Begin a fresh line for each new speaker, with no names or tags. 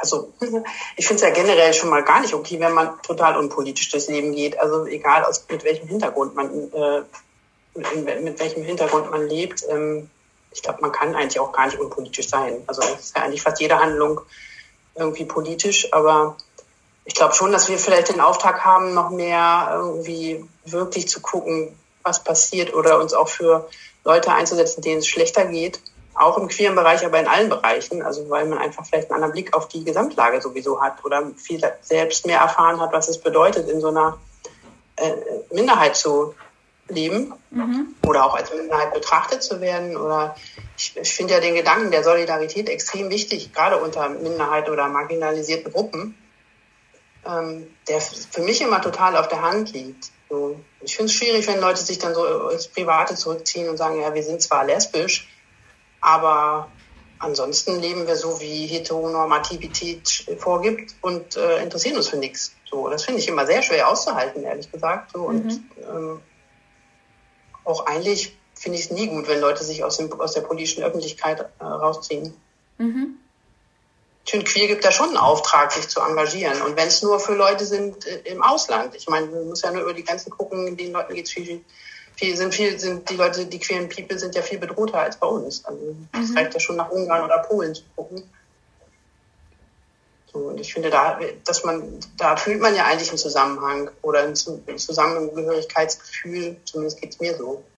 Also ich finde es ja generell schon mal gar nicht okay, wenn man total unpolitisch durchs Leben geht. Also egal mit welchem Hintergrund mit welchem Hintergrund man lebt. Ich glaube, man kann eigentlich auch gar nicht unpolitisch sein. Also es ist ja eigentlich fast jede Handlung irgendwie politisch, aber ich glaube schon, dass wir vielleicht den Auftrag haben, noch mehr irgendwie wirklich zu gucken, was passiert oder uns auch für Leute einzusetzen, denen es schlechter geht. Auch im queeren Bereich, aber in allen Bereichen. Also weil man einfach vielleicht einen anderen Blick auf die Gesamtlage sowieso hat oder viel selbst mehr erfahren hat, was es bedeutet, in so einer Minderheit zu leben oder auch als Minderheit betrachtet zu werden. Oder ich finde ja den Gedanken der Solidarität extrem wichtig, gerade unter Minderheiten oder marginalisierten Gruppen, der für mich immer total auf der Hand liegt. So. Ich finde es schwierig, wenn Leute sich dann so ins Private zurückziehen und sagen, ja, wir sind zwar lesbisch, aber ansonsten leben wir so, wie Heteronormativität vorgibt und interessieren uns für nichts. So, das finde ich immer sehr schwer auszuhalten, ehrlich gesagt. So, und auch eigentlich finde ich es nie gut, wenn Leute sich aus der politischen Öffentlichkeit rausziehen. Ich finde, queer gibt da schon einen Auftrag, sich zu engagieren. Und wenn es nur für Leute sind im Ausland. Ich meine, man muss ja nur über die Grenzen gucken, den Leuten geht es sind die Leute, die queeren People sind ja viel bedrohter als bei uns. Also es reicht ja schon nach Ungarn oder Polen zu gucken. So, und ich finde, da fühlt man ja eigentlich einen Zusammenhang oder ein Zusammengehörigkeitsgefühl, zumindest geht es mir so.